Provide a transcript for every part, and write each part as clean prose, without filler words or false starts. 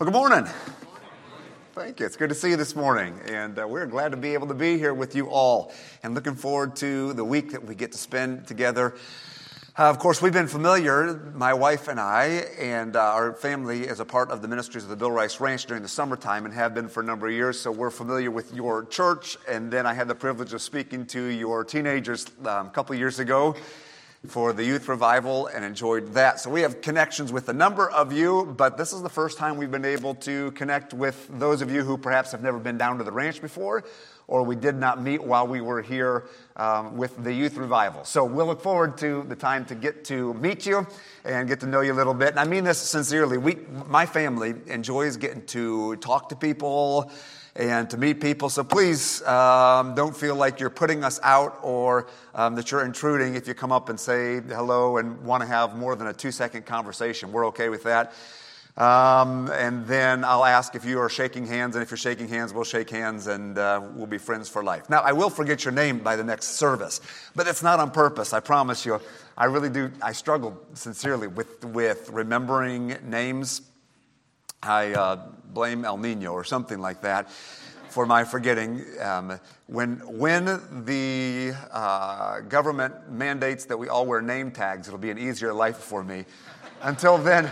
Well, good morning. Thank you. It's good to see you this morning, and we're glad to be able to be here with you all and looking forward to the week that we get to spend together. Of course, we've been familiar, my wife and I, and our family as a part of the ministries of the Bill Rice Ranch during the summertime and have been for a number of years, so we're familiar with your church. And then I had the privilege of speaking to your teenagers a couple years ago for the youth revival and enjoyed that. So we have connections with a number of you, but this is the first time we've been able to connect with those of you who perhaps have never been down to the ranch before, or we did not meet while we were here with the youth revival. So we'll look forward to the time to get to meet you and get to know you a little bit. And I mean this sincerely. My family enjoys getting to talk to people and to meet people. So please don't feel like you're putting us out or that you're intruding if you come up and say hello and want to have more than a 2-second conversation. We're okay with that. And then I'll ask if you are shaking hands, and if you're shaking hands, we'll shake hands, and we'll be friends for life. Now, I will forget your name by the next service, but it's not on purpose, I promise you. I really do. I struggle sincerely with remembering names. I blame El Nino or something like that for my forgetting. When the government mandates that we all wear name tags, it'll be an easier life for me. Until then,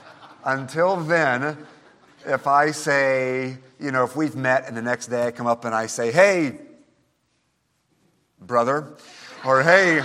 if I say, if we've met and the next day I come up and I say, hey, brother, or hey,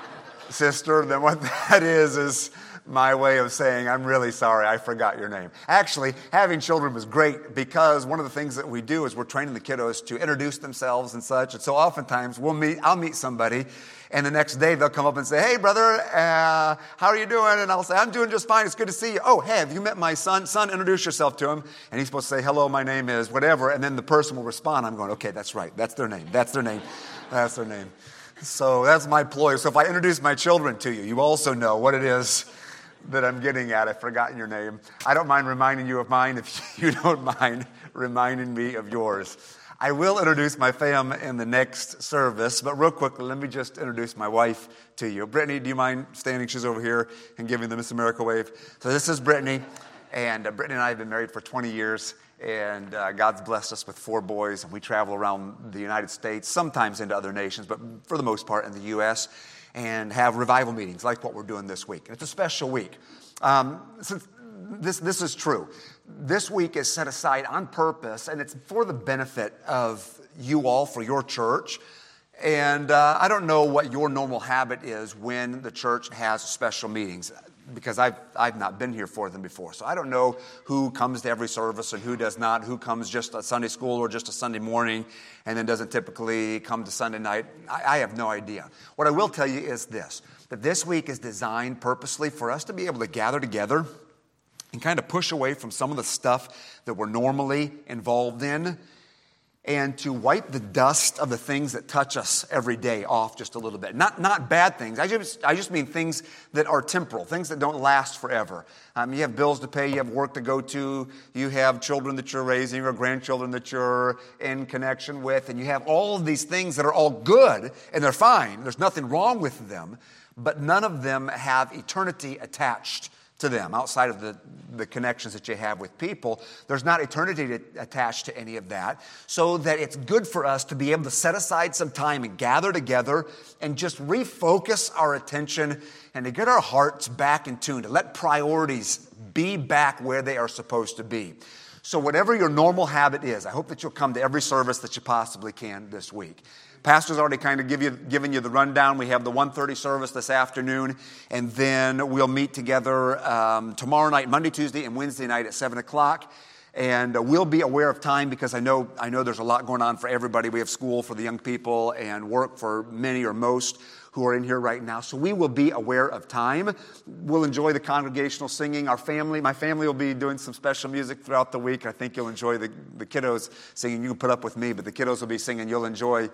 sister, then what that is my way of saying, I'm really sorry, I forgot your name. Actually, having children was great because one of the things that we do is we're training the kiddos to introduce themselves and such. And so oftentimes I'll meet somebody, and the next day they'll come up and say, hey, brother, how are you doing? And I'll say, I'm doing just fine. It's good to see you. Oh, hey, have you met my son? Son, introduce yourself to him. And he's supposed to say, hello, my name is whatever. And then the person will respond. I'm going, okay, that's right. That's their name. That's their name. That's their name. So that's my ploy. So if I introduce my children to you, you also know what it is that I'm getting at. I've forgotten your name. I don't mind reminding you of mine if you don't mind reminding me of yours. I will introduce my fam in the next service, but real quickly, let me just introduce my wife to you. Brittany, do you mind standing? She's over here and giving the Miss America wave. So this is Brittany, and Brittany and I have been married for 20 years, and God's blessed us with 4 boys, and we travel around the United States, sometimes into other nations, but for the most part in the U.S., and have revival meetings like what we're doing this week. And it's a special week. Since this is true. This week is set aside on purpose, and it's for the benefit of you all, for your church. And I don't know what your normal habit is when the church has special meetings, because I've not been here for them before. So I don't know who comes to every service and who does not, who comes just a Sunday school or just a Sunday morning and then doesn't typically come to Sunday night. I have no idea. What I will tell you is this, that this week is designed purposely for us to be able to gather together and kind of push away from some of the stuff that we're normally involved in, and to wipe the dust of the things that touch us every day off just a little bit. Not bad things. I just mean things that are temporal, things that don't last forever. You have bills to pay, you have work to go to, you have children that you're raising or grandchildren that you're in connection with, and you have all of these things that are all good, and they're fine. There's nothing wrong with them, but none of them have eternity attached to them. Outside of the connections that you have with people, there's not eternity attached to any of that, so that it's good for us to be able to set aside some time and gather together and just refocus our attention and to get our hearts back in tune, to let priorities be back where they are supposed to be. So whatever your normal habit is, I hope that you'll come to every service that you possibly can this week. Pastor's already kind of given you the rundown. We have the 1:30 service this afternoon, and then we'll meet together tomorrow night, Monday, Tuesday, and Wednesday night at 7 o'clock. And we'll be aware of time because I know there's a lot going on for everybody. We have school for the young people and work for many or most who are in here right now. So we will be aware of time. We'll enjoy the congregational singing. My family will be doing some special music throughout the week. I think you'll enjoy the kiddos singing. You can put up with me, but the kiddos will be singing. You'll enjoy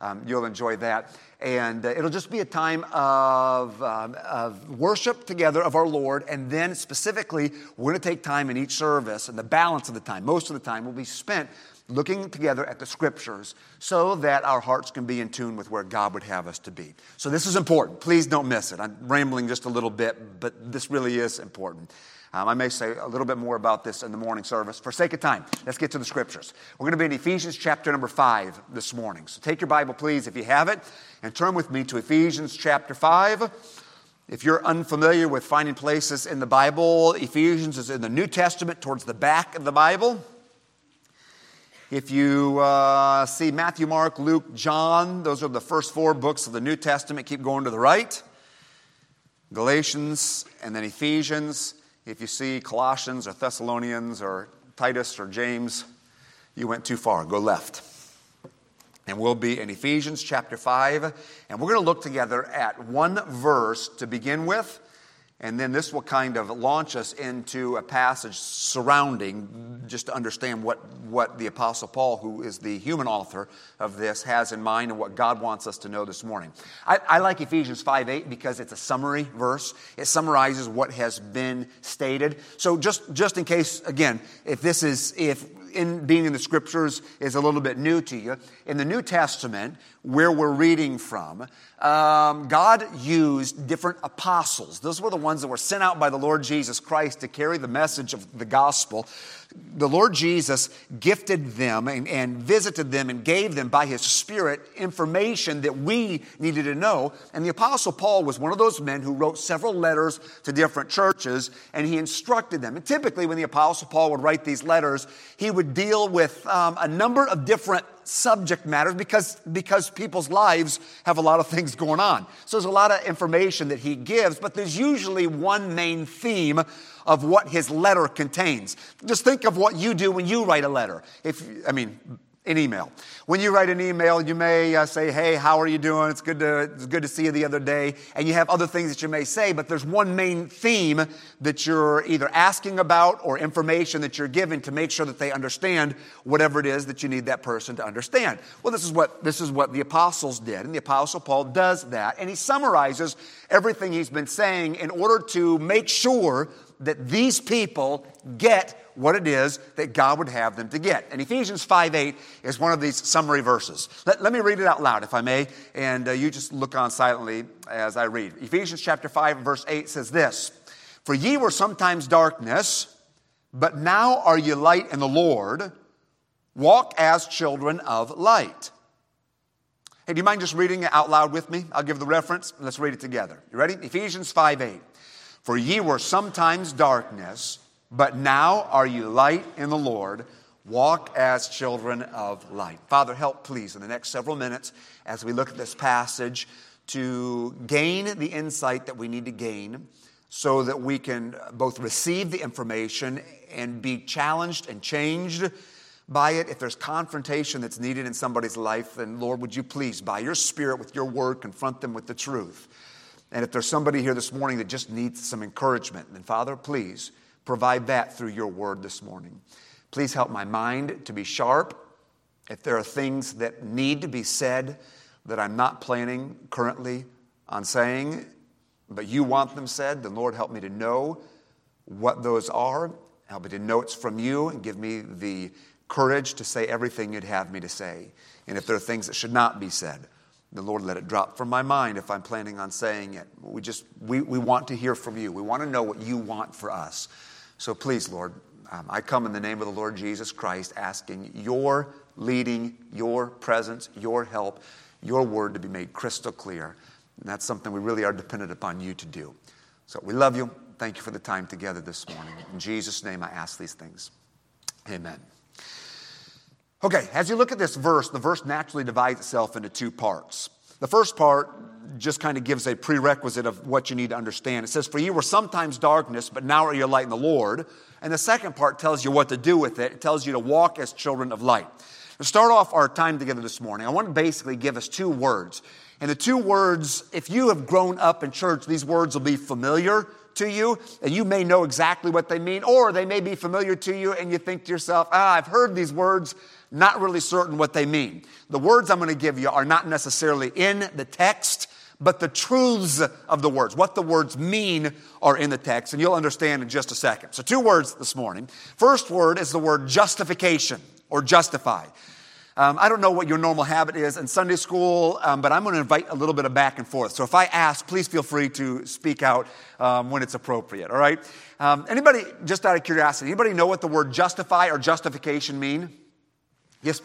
that. And it'll just be a time of worship together of our Lord. And then specifically, we're going to take time in each service, and the balance of the time, most of the time, will be spent looking together at the Scriptures so that our hearts can be in tune with where God would have us to be. So this is important. Please don't miss it. I'm rambling just a little bit, but this really is important. I may say a little bit more about this in the morning service. For sake of time, let's get to the scriptures. We're going to be in Ephesians chapter number 5 this morning. So take your Bible, please, if you have it, and turn with me to Ephesians chapter 5. If you're unfamiliar with finding places in the Bible, Ephesians is in the New Testament towards the back of the Bible. If you see Matthew, Mark, Luke, John, those are the first 4 books of the New Testament. Keep going to the right. Galatians and then Ephesians. If you see Colossians or Thessalonians or Titus or James, you went too far. Go left. And we'll be in Ephesians chapter 5. And we're going to look together at one verse to begin with. And then this will kind of launch us into a passage surrounding, just to understand what the Apostle Paul, who is the human author of this, has in mind and what God wants us to know this morning. I like Ephesians 5:8 because it's a summary verse. It summarizes what has been stated. So just in case, again, if being in the Scriptures is a little bit new to you, in the New Testament, where we're reading from, God used different apostles. Those were the ones that were sent out by the Lord Jesus Christ to carry the message of the gospel. The Lord Jesus gifted them and visited them and gave them by His Spirit information that we needed to know. And the Apostle Paul was one of those men who wrote several letters to different churches, and he instructed them. And typically when the Apostle Paul would write these letters, he would deal with a number of different subject matters because people's lives have a lot of things going on. So there's a lot of information that he gives, but there's usually one main theme of what his letter contains. Just think of what you do when you write a letter. An email. When you write an email, you may say, "Hey, how are you doing? It's good to see you the other day." And you have other things that you may say, but there's one main theme that you're either asking about or information that you're giving to make sure that they understand whatever it is that you need that person to understand. Well, this is what the apostles did, and the Apostle Paul does that, and he summarizes everything he's been saying in order to make sure that these people get what it is that God would have them to get. And Ephesians 5:8 is one of these summary verses. Let me read it out loud, if I may, and you just look on silently as I read. Ephesians chapter 5, verse 8 says this: "For ye were sometimes darkness, but now are ye light in the Lord. Walk as children of light." Hey, do you mind just reading it out loud with me? I'll give the reference, and let's read it together. You ready? Ephesians 5:8. "For ye were sometimes darkness, but now are you light in the Lord. Walk as children of light." Father, help please in the next several minutes as we look at this passage to gain the insight that we need to gain so that we can both receive the information and be challenged and changed by it. If there's confrontation that's needed in somebody's life, then Lord, would you please, by your Spirit, with your word, confront them with the truth. And if there's somebody here this morning that just needs some encouragement, then Father, please provide that through your word this morning. Please help my mind to be sharp. If there are things that need to be said that I'm not planning currently on saying, but you want them said, then Lord, help me to know what those are. Help me to know it's from you and give me the courage to say everything you'd have me to say. And if there are things that should not be said, the Lord, let it drop from my mind if I'm planning on saying it. We want to hear from you. We want to know what you want for us. So please, Lord, I come in the name of the Lord Jesus Christ, asking your leading, your presence, your help, your word to be made crystal clear. And that's something we really are dependent upon you to do. So we love you. Thank you for the time together this morning. In Jesus' name I ask these things. Amen. Okay, as you look at this verse, the verse naturally divides itself into 2 parts. The first part just kind of gives a prerequisite of what you need to understand. It says, "For ye were sometimes darkness, but now are ye light in the Lord." And the second part tells you what to do with it. It tells you to walk as children of light. To start off our time together this morning, I want to basically give us 2 words. And the 2 words, if you have grown up in church, these words will be familiar to you, and you may know exactly what they mean, or they may be familiar to you, and you think to yourself, I've heard these words, not really certain what they mean. The words I'm going to give you are not necessarily in the text, but the truths of the words. What the words mean are in the text, and you'll understand in just a second. So 2 words this morning. First word is the word justification or justify. I don't know what your normal habit is in Sunday school, but I'm going to invite a little bit of back and forth. So if I ask, please feel free to speak out when it's appropriate, all right? Anybody, just out of curiosity, anybody know what the word justify or justification mean? Yes.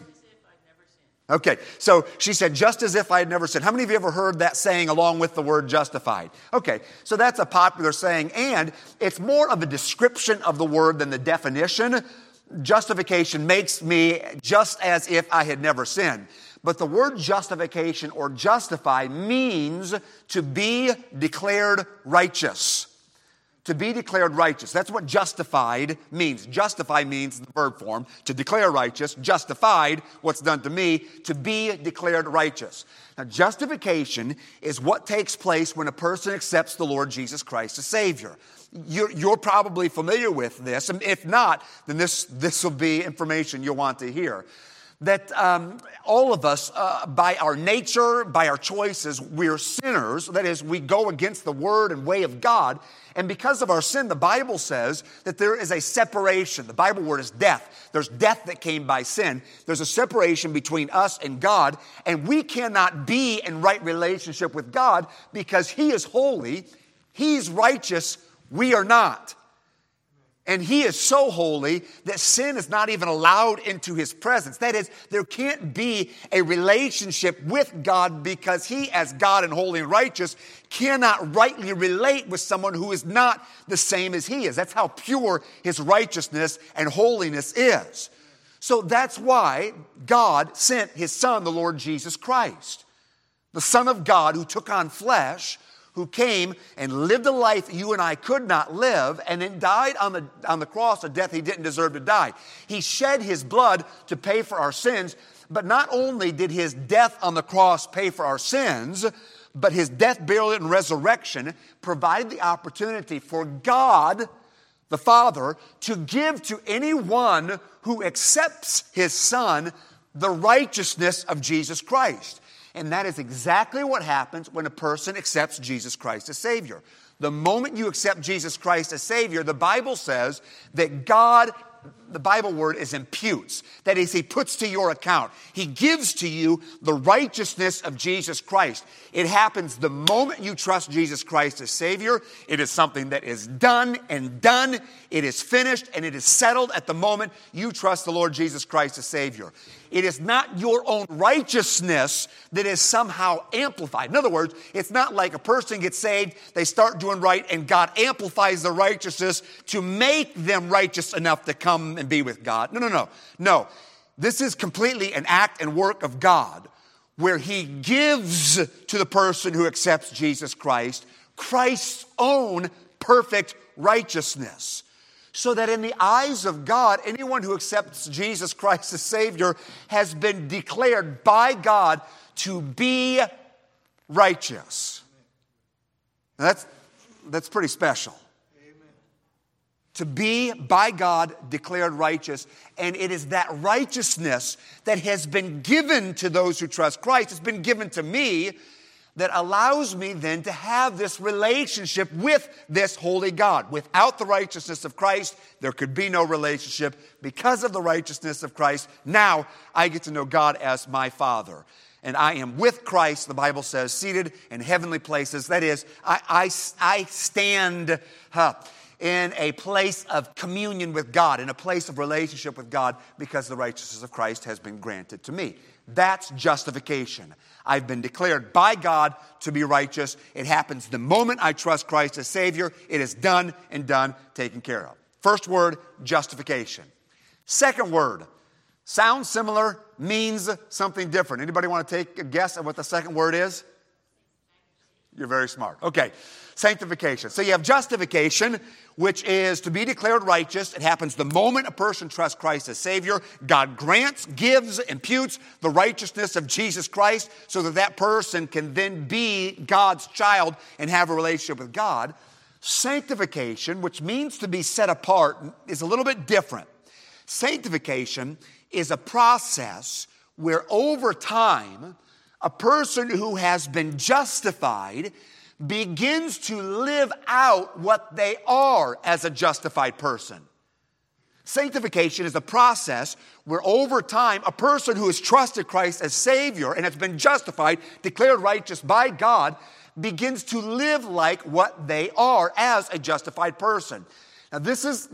Okay, so she said, just as if I had never sinned. How many of you ever heard that saying along with the word justified? Okay, so that's a popular saying, and it's more of a description of the word than the definition. Justification makes me just as if I had never sinned. But the word justification or justify means to be declared righteous. To be declared righteous. That's what justified means. Justify means the verb form. To declare righteous. Justified, what's done to me, to be declared righteous. Now, justification is what takes place when a person accepts the Lord Jesus Christ as Savior. You're probably familiar with this, and if not, then this will be information you'll want to hear. That all of us, by our nature, by our choices, we're sinners. That is, we go against the word and way of God. And because of our sin, the Bible says that there is a separation. The Bible word is death. There's death that came by sin. There's a separation between us and God. And we cannot be in right relationship with God because He is holy. He's righteous. We are not. And He is so holy that sin is not even allowed into His presence. That is, there can't be a relationship with God because He, as God and holy and righteous, cannot rightly relate with someone who is not the same as He is. That's how pure His righteousness and holiness is. So that's why God sent His Son, the Lord Jesus Christ, the Son of God who took on flesh, who came and lived a life you and I could not live, and then died on the cross a death He didn't deserve to die. He shed His blood to pay for our sins, but not only did His death on the cross pay for our sins, but His death, burial, and resurrection provided the opportunity for God, the Father, to give to anyone who accepts His Son the righteousness of Jesus Christ. And that is exactly what happens when a person accepts Jesus Christ as Savior. The moment you accept Jesus Christ as Savior, the Bible says that God, the Bible word is imputes. That is, He puts to your account. He gives to you the righteousness of Jesus Christ. It happens the moment you trust Jesus Christ as Savior. It is something that is done and done. It is finished and it is settled at the moment you trust the Lord Jesus Christ as Savior. It is not your own righteousness that is somehow amplified. In other words, it's not like a person gets saved, they start doing right, and God amplifies their righteousness to make them righteous enough to come and be with God. No. This is completely an act and work of God where He gives to the person who accepts Jesus Christ Christ's own perfect righteousness. So that in the eyes of God, anyone who accepts Jesus Christ as Savior has been declared by God to be righteous. Now that's pretty special. Amen. To be by God declared righteous. And it is that righteousness that has been given to those who trust Christ. It's been given to me, that allows me then to have this relationship with this holy God. Without the righteousness of Christ, there could be no relationship. Because of the righteousness of Christ, now I get to know God as my Father. And I am with Christ, the Bible says, seated in heavenly places. That is, I stand in a place of communion with God, in a place of relationship with God, because the righteousness of Christ has been granted to me. That's justification. I've been declared by God to be righteous. It happens the moment I trust Christ as Savior. It is done and done, taken care of. First word, justification. Second word, sounds similar, means something different. Anybody want to take a guess at what the second word is? You're very smart. Okay, sanctification. So you have justification, which is to be declared righteous. It happens the moment a person trusts Christ as Savior. God grants, gives, imputes the righteousness of Jesus Christ so that that person can then be God's child and have a relationship with God. Sanctification, which means to be set apart, is a little bit different. Sanctification is a process where over time, a person who has been justified begins to live out what they are as a justified person. Sanctification is a process where over time a person who has trusted Christ as Savior and has been justified, declared righteous by God, begins to live like what they are as a justified person. Now this is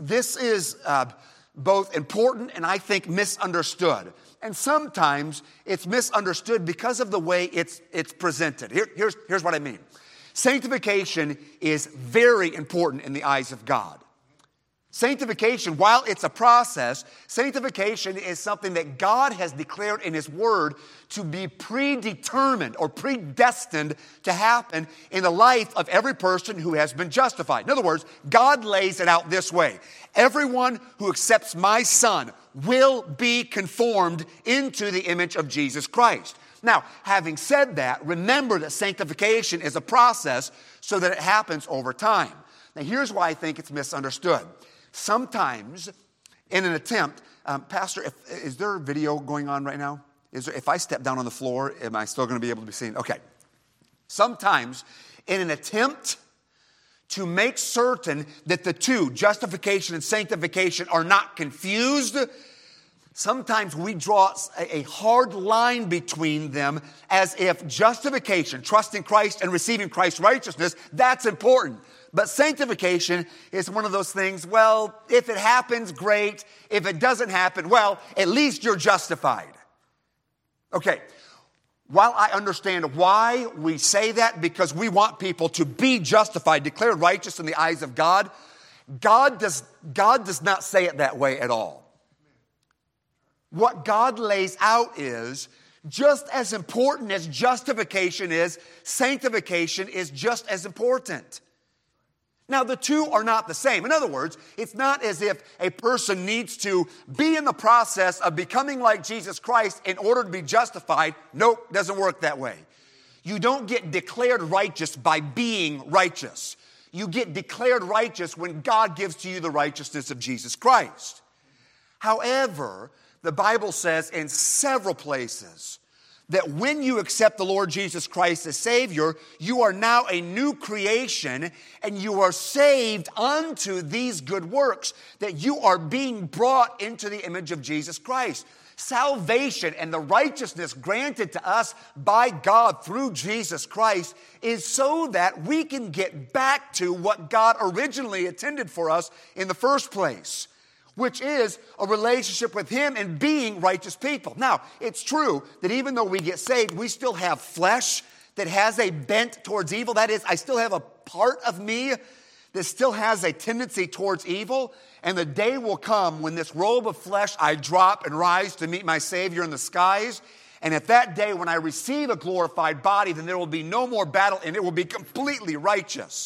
both important and I think misunderstood. And sometimes it's misunderstood because of the way it's presented. Here's what I mean. Sanctification is very important in the eyes of God. Sanctification, while it's a process, sanctification is something that God has declared in His Word to be predetermined or predestined to happen in the life of every person who has been justified. In other words, God lays it out this way. Everyone who accepts my Son will be conformed into the image of Jesus Christ. Now, having said that, remember that sanctification is a process so that it happens over time. Now, here's why I think it's misunderstood. Sometimes, in an attempt, Pastor, is there a video going on right now? If I step down on the floor, am I still going to be able to be seen? Okay. Sometimes, in an attempt to make certain that the two, justification and sanctification, are not confused, sometimes we draw a hard line between them as if justification, trusting Christ and receiving Christ's righteousness, that's important. But sanctification is one of those things, well, if it happens, great. If it doesn't happen, well, at least you're justified. Okay, while I understand why we say that, because we want people to be justified, declared righteous in the eyes of God, God does not say it that way at all. What God lays out is, just as important as justification is, sanctification is just as important. Now, the two are not the same. In other words, it's not as if a person needs to be in the process of becoming like Jesus Christ in order to be justified. Nope, doesn't work that way. You don't get declared righteous by being righteous. You get declared righteous when God gives to you the righteousness of Jesus Christ. However, the Bible says in several places that when you accept the Lord Jesus Christ as Savior, you are now a new creation and you are saved unto these good works, that you are being brought into the image of Jesus Christ. Salvation and the righteousness granted to us by God through Jesus Christ is so that we can get back to what God originally intended for us in the first place, which is a relationship with Him and being righteous people. Now, it's true that even though we get saved, we still have flesh that has a bent towards evil. That is, I still have a part of me that still has a tendency towards evil. And the day will come when this robe of flesh I drop and rise to meet my Savior in the skies. And at that day, when I receive a glorified body, then there will be no more battle and it will be completely righteous.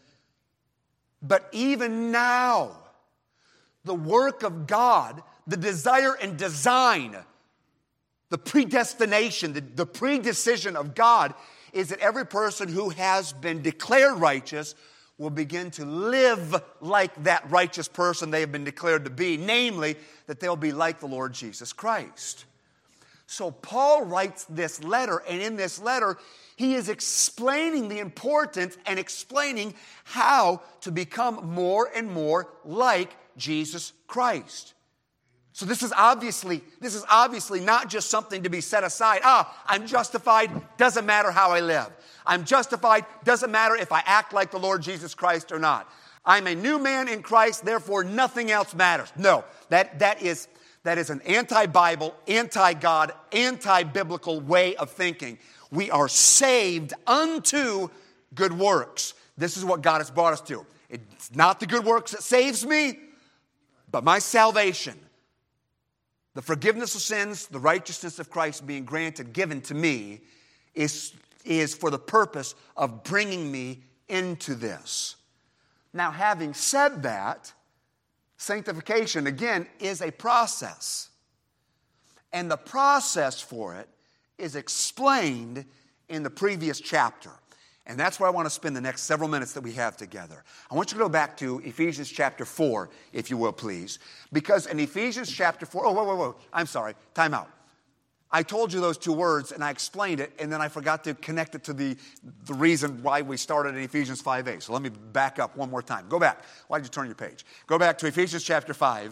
But even now, the work of God, the desire and design, the predestination, the predecision of God is that every person who has been declared righteous will begin to live like that righteous person they have been declared to be, namely, that they'll be like the Lord Jesus Christ. So Paul writes this letter, and in this letter, he is explaining the importance and explaining how to become more and more like Jesus Christ. So this is obviously not just something to be set aside. I'm justified, doesn't matter how I live. I'm justified, doesn't matter if I act like the Lord Jesus Christ or not. I'm a new man in Christ, therefore nothing else matters. No, that is an anti-Bible, anti-God, anti-biblical way of thinking. We are saved unto good works. This is what God has brought us to. It's not the good works that saves me, but my salvation, the forgiveness of sins, the righteousness of Christ being granted, given to me, is for the purpose of bringing me into this. Now, having said that, sanctification, again, is a process. And the process for it is explained in the previous chapter. And that's where I want to spend the next several minutes that we have together. I want you to go back to Ephesians chapter 4, if you will, please. Because in Ephesians chapter 4, whoa, I'm sorry, time out. I told you those two words and I explained it, and then I forgot to connect it to the reason why we started in Ephesians 5:8. So let me back up one more time. Go back. Why did you turn your page? Go back to Ephesians chapter 5.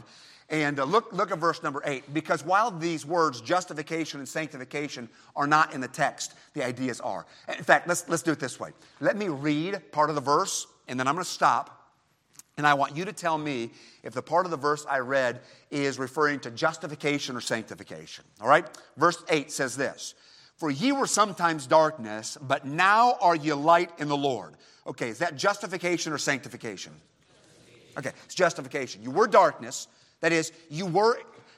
And look at verse number 8. Because while these words, justification and sanctification, are not in the text, the ideas are. In fact, let's do it this way. Let me read part of the verse, and then I'm going to stop. And I want you to tell me if the part of the verse I read is referring to justification or sanctification. All right? Verse 8 says this. For ye were sometimes darkness, but now are ye light in the Lord. Okay, is that justification or sanctification? Okay, it's justification. You were darkness. That is, you were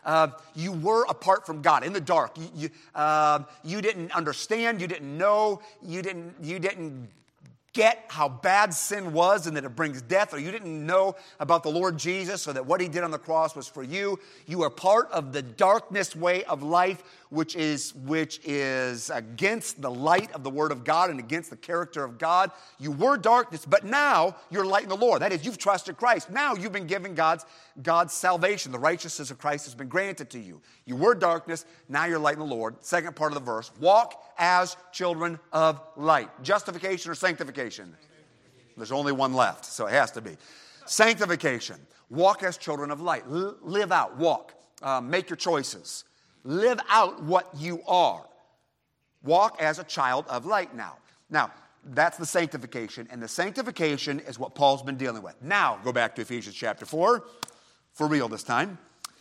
apart from God, in the dark. You didn't understand, you didn't know, you didn't get how bad sin was and that it brings death, or you didn't know about the Lord Jesus or that what he did on the cross was for you. You are part of the darkness way of life, which is against the light of the Word of God and against the character of God. You were darkness, but now you're light in the Lord. That is, you've trusted Christ. Now you've been given God's salvation. The righteousness of Christ has been granted to you. You were darkness, now you're light in the Lord. Second part of the verse, walk as children of light. Justification or sanctification? There's only one left, so it has to be. Sanctification. Walk as children of light. Live out, walk. Make your choices. Live out what you are. Walk as a child of light now. Now, that's the sanctification, and the sanctification is what Paul's been dealing with. Now, go back to Ephesians chapter 4, for real this time.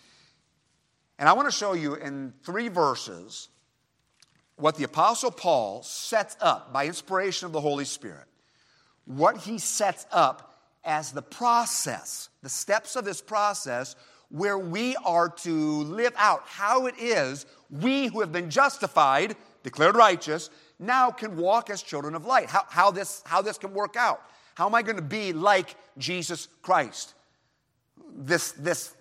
And I want to show you in 3 verses what the Apostle Paul sets up by inspiration of the Holy Spirit. What he sets up as the process, the steps of this process where we are to live out how it is we who have been justified, declared righteous, now can walk as children of light. How this can work out. How am I going to be like Jesus Christ? This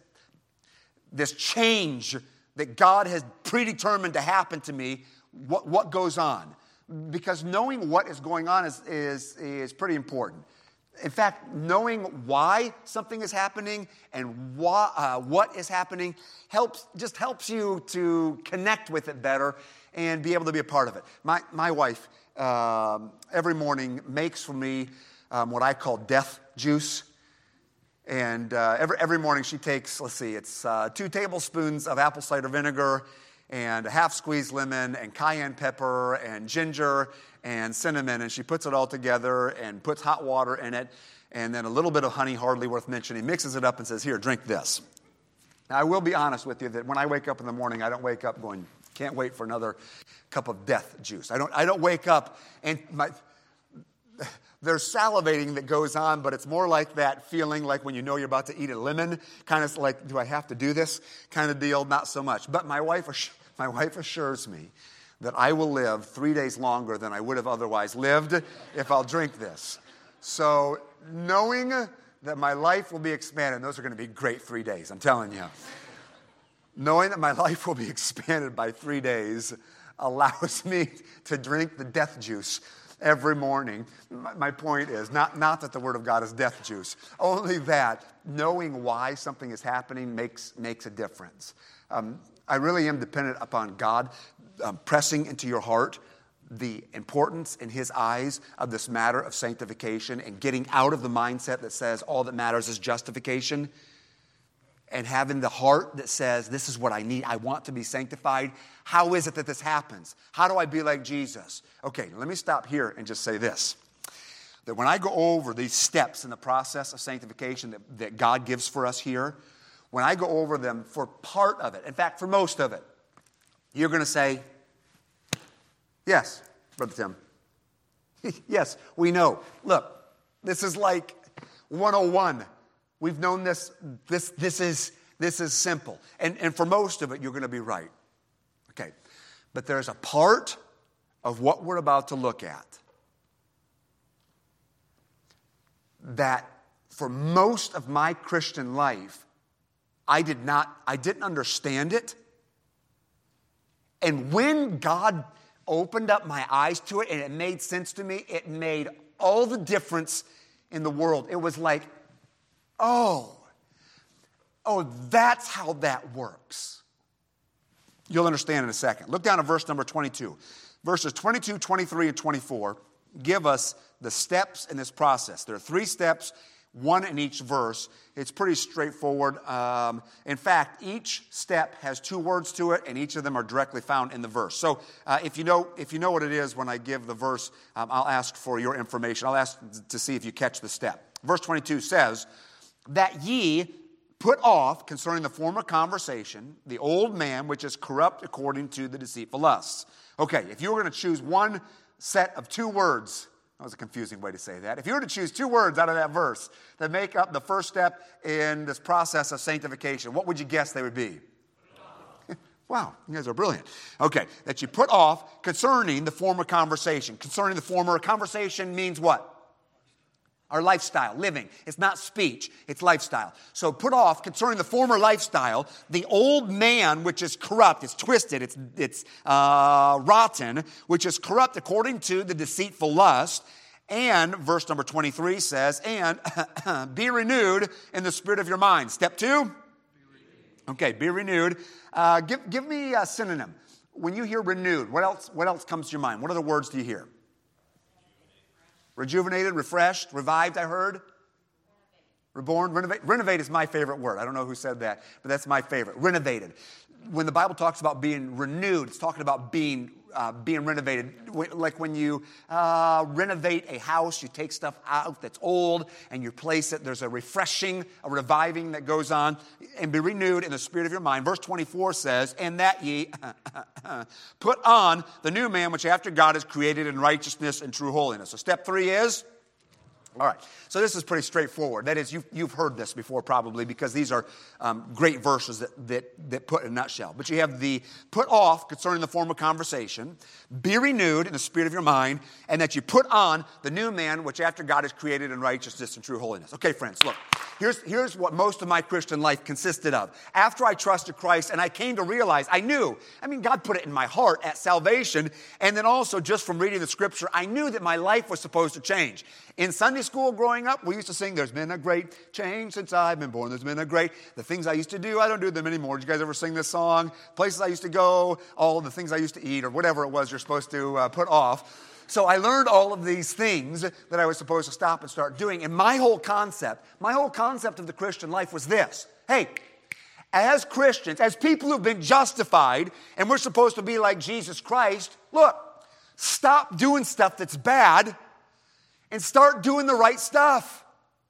change that God has predetermined to happen to me, what goes on? Because knowing what is going on is pretty important. In fact, knowing why something is happening and what is happening helps you to connect with it better and be able to be a part of it. My wife every morning makes for me what I call death juice. And every morning she takes, it's 2 tablespoons of apple cider vinegar and a half squeezed lemon and cayenne pepper and ginger and cinnamon, and she puts it all together and puts hot water in it and then a little bit of honey, hardly worth mentioning, mixes it up and says, here, drink this. Now, I will be honest with you that when I wake up in the morning, I don't wake up going, can't wait for another cup of death juice. I don't wake up and there's salivating that goes on, but it's more like that feeling like when you know you're about to eat a lemon, kind of like, do I have to do this kind of deal? Not so much. But my wife assures me that I will live 3 days longer than I would have otherwise lived if I'll drink this. So knowing that my life will be expanded, those are going to be great 3 days, I'm telling you. Knowing that my life will be expanded by 3 days allows me to drink the death juice every morning. My point is, not that the Word of God is death juice, only that knowing why something is happening makes a difference. I really am dependent upon God pressing into your heart the importance in His eyes of this matter of sanctification and getting out of the mindset that says all that matters is justification and having the heart that says, this is what I need. I want to be sanctified. How is it that this happens? How do I be like Jesus? Okay, let me stop here and just say this. That when I go over these steps in the process of sanctification that God gives for us here, when I go over them for part of it, in fact, for most of it, you're going to say, yes, Brother Tim. Yes, we know. Look, this is like 101. We've known this. This is simple. And for most of it, you're going to be right. Okay. But there's a part of what we're about to look at that for most of my Christian life, I didn't understand it. And when God opened up my eyes to it and it made sense to me, it made all the difference in the world. It was like, oh, that's how that works. You'll understand in a second. Look down at verse number 22. Verses 22, 23, and 24 give us the steps in this process. There are 3 steps one in each verse. It's pretty straightforward. In fact, each step has 2 words to it, and each of them are directly found in the verse. So if you know what it is when I give the verse, I'll ask for your information. I'll ask to see if you catch the step. Verse 22 says, that ye put off, concerning the former conversation, the old man which is corrupt according to the deceitful lusts. Okay, if you were going to choose one set of 2 words, that was a confusing way to say that. If you were to choose 2 words out of that verse that make up the first step in this process of sanctification, what would you guess they would be? Wow, you guys are brilliant. Okay, that you put off concerning the former conversation. Concerning the former conversation means what? Our lifestyle, living. It's not speech, it's lifestyle. So put off concerning the former lifestyle, the old man which is corrupt, it's twisted, it's rotten, which is corrupt according to the deceitful lust. And verse number 23 says, and be renewed in the spirit of your mind. Step 2? Okay, be renewed. Give me a synonym. When you hear renewed, what else comes to your mind? What other words do you hear? Rejuvenated, refreshed, revived, I heard. Reborn, renovate. Renovate is my favorite word. I don't know who said that, but that's my favorite. Renovated. When the Bible talks about being renewed, it's talking about being renovated. Like when you renovate a house, you take stuff out that's old and you replace it. There's a refreshing, a reviving that goes on. And be renewed in the spirit of your mind. Verse 24 says, and that ye put on the new man which after God is created in righteousness and true holiness. So step 3 is? All right, so this is pretty straightforward. That is, you've heard this before probably because these are great verses that put in a nutshell. But you have the put off concerning the former conversation, be renewed in the spirit of your mind, and that you put on the new man which after God is created in righteousness and true holiness. Okay, friends, look, here's what most of my Christian life consisted of. After I trusted Christ and I came to realize, God put it in my heart at salvation, and then also just from reading the scripture, I knew that my life was supposed to change. In Sunday school growing up, we used to sing, there's been a great change since I've been born. The things I used to do, I don't do them anymore. Did you guys ever sing this song? Places I used to go, all of the things I used to eat, or whatever it was you're supposed to put off. So I learned all of these things that I was supposed to stop and start doing. And my whole concept of the Christian life was this. Hey, as Christians, as people who've been justified, and we're supposed to be like Jesus Christ, look, stop doing stuff that's bad and start doing the right stuff.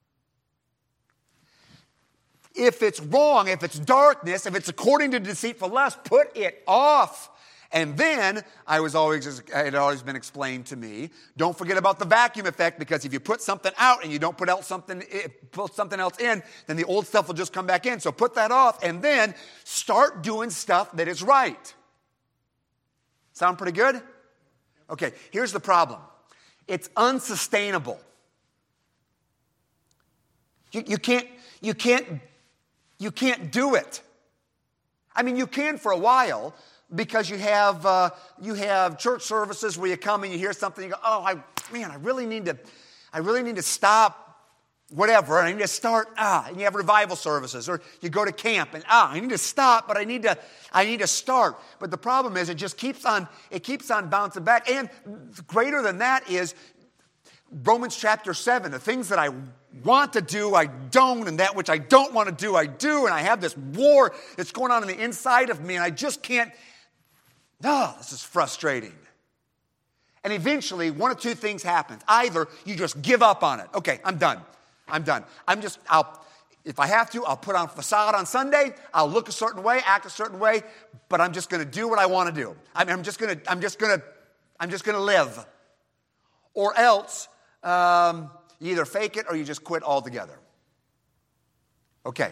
If it's wrong, if it's darkness, if it's according to deceitful lust, put it off. And then, it had always been explained to me, don't forget about the vacuum effect, because if you put something out and you don't put something else in, then the old stuff will just come back in. So put that off and then start doing stuff that is right. Sound pretty good? Okay, here's the problem. It's unsustainable. You can't do it. You can for a while because you have church services where you come and you hear something and you go, I really need to stop whatever. I need to start, and you have revival services, or you go to camp and I need to stop, but I need to start. But the problem is it keeps on bouncing back. And greater than that is Romans chapter 7, the things that I want to do, I don't, and that which I don't want to do, I do, and I have this war that's going on the inside of me, and I just can't. This is frustrating. And eventually, one of 2 things happens. Either you just give up on it. Okay, I'm done. If I have to, I'll put on a facade on Sunday. I'll look a certain way, act a certain way, but I'm just going to do what I want to do. I'm just going to live. Or else, you either fake it or you just quit altogether. Okay.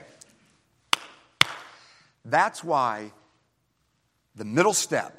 That's why the middle step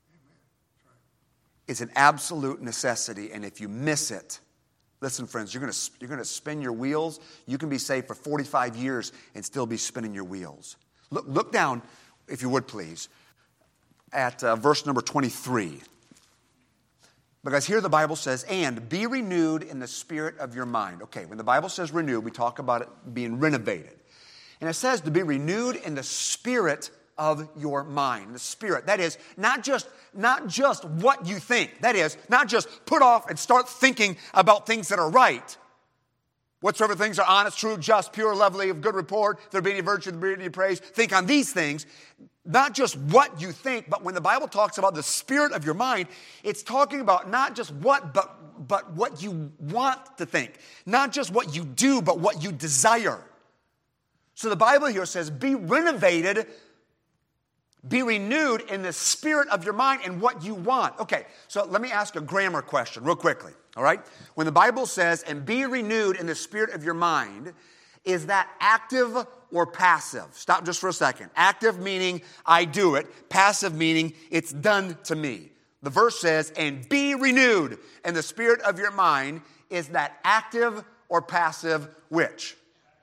is an absolute necessity, and if you miss it, listen, friends, you're going to spin your wheels. You can be saved for 45 years and still be spinning your wheels. Look down, if you would please, at verse number 23. Because here the Bible says, and be renewed in the spirit of your mind. Okay, when the Bible says renew, we talk about it being renovated. And it says to be renewed in the spirit of your mind. The spirit. That is, not just what you think. That is, not just put off and start thinking about things that are right. Whatsoever things are honest, true, just, pure, lovely, of good report, if there be any virtue, there be any praise, think on these things. Not just what you think, but when the Bible talks about the spirit of your mind, it's talking about not just what, but what you want to think. Not just what you do, but what you desire. So the Bible here says, be renovated, be renewed in the spirit of your mind and what you want. Okay, so let me ask a grammar question real quickly, all right? When the Bible says, and be renewed in the spirit of your mind, is that active or passive? Stop just for a second. Active meaning I do it. Passive meaning it's done to me. The verse says, and be renewed in the spirit of your mind. Is that active or passive? Which?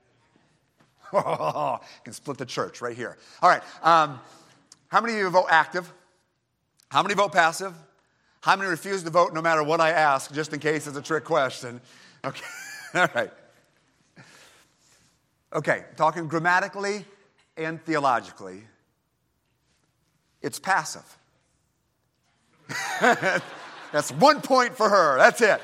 You can split the church right here. All right. How many of you vote active? How many vote passive? How many refuse to vote no matter what I ask, just in case it's a trick question? Okay. All right. Okay, talking grammatically and theologically, it's passive. That's 1 point for her. That's it.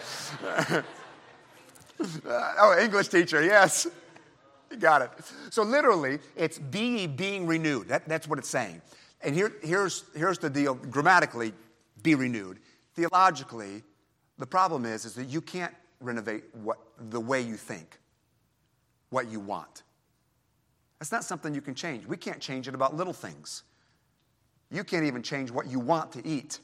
Oh, English teacher, yes. You got it. So literally, it's being renewed. That's what it's saying. And here's the deal. Grammatically, be renewed. Theologically, the problem is that you can't renovate the way you think, what you want. That's not something you can change. We can't change it about little things. You can't even change what you want to eat.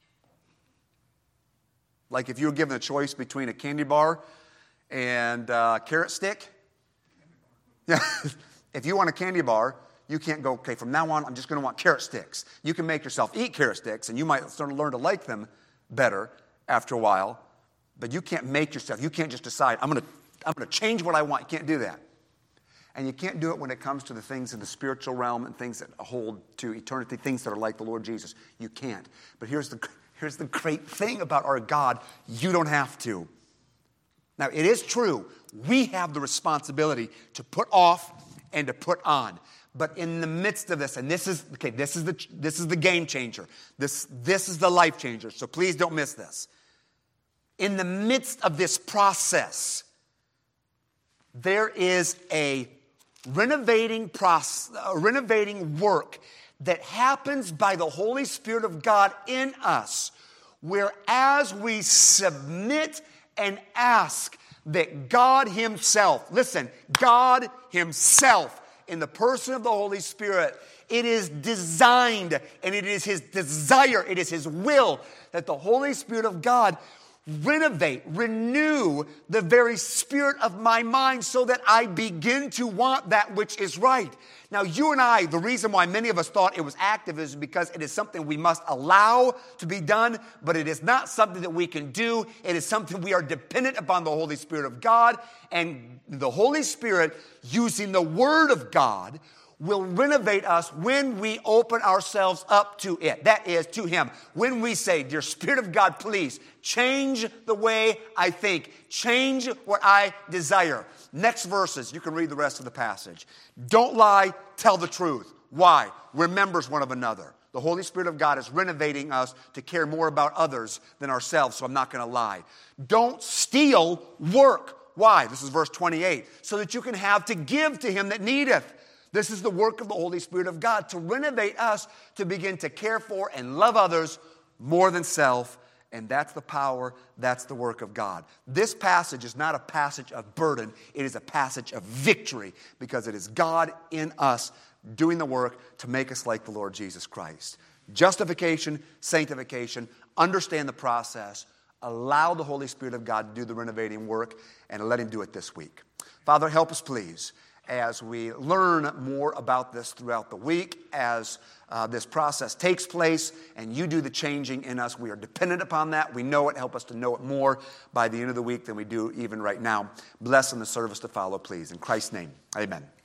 Like if you were given a choice between a candy bar and a carrot stick. Yeah. If you want a candy bar, you can't go, okay, from now on, I'm just going to want carrot sticks. You can make yourself eat carrot sticks, and you might start to learn to like them better after a while. But you can't make yourself. You can't just decide, I'm going to change what I want. You can't do that. And you can't do it when it comes to the things in the spiritual realm and things that hold to eternity, things that are like the Lord Jesus. You can't. But here's the great thing about our God. You don't have to. Now, it is true. We have the responsibility to put off and to put on. But in the midst of this, and this is the game changer. This is the life changer. So please don't miss this. In the midst of this process, there is a renovating work that happens by the Holy Spirit of God in us, where as we submit and ask that God Himself, listen, God Himself, in the person of the Holy Spirit, it is designed and it is His desire, it is His will that the Holy Spirit of God renew the very spirit of my mind so that I begin to want that which is right. Now, you and I, the reason why many of us thought it was active is because it is something we must allow to be done, but it is not something that we can do. It is something we are dependent upon the Holy Spirit of God, and the Holy Spirit, using the Word of God, will renovate us when we open ourselves up to it. That is, to Him. When we say, dear Spirit of God, please change the way I think. Change what I desire. Next verses, you can read the rest of the passage. Don't lie, tell the truth. Why? We're members one of another. The Holy Spirit of God is renovating us to care more about others than ourselves, so I'm not going to lie. Don't steal, work. Why? This is verse 28. So that you can have to give to him that needeth. This is the work of the Holy Spirit of God, to renovate us, to begin to care for and love others more than self. And that's the power, that's the work of God. This passage is not a passage of burden. It is a passage of victory, because it is God in us doing the work to make us like the Lord Jesus Christ. Justification, sanctification, understand the process, allow the Holy Spirit of God to do the renovating work, and let Him do it this week. Father, help us, please, as we learn more about this throughout the week, as this process takes place and you do the changing in us. We are dependent upon that. We know it. Help us to know it more by the end of the week than we do even right now. Bless in the service to follow, please. In Christ's name, amen.